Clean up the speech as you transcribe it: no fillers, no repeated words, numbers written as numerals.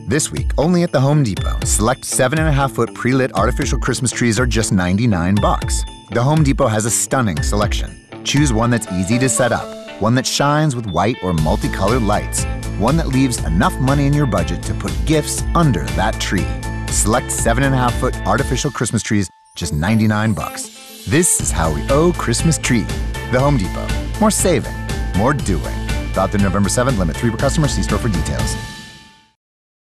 This week, only at the Home Depot, select 7.5-foot pre-lit artificial Christmas trees are just $99. The Home Depot has a stunning selection. Choose one that's easy to set up, one that shines with white or multicolored lights, one that leaves enough money in your budget to put gifts under that tree. Select 7.5-foot artificial Christmas trees, just $99. This is how we owe Christmas tree. The Home Depot. More saving, more doing. Valid through November 7th. Limit 3 per customer. See store for details.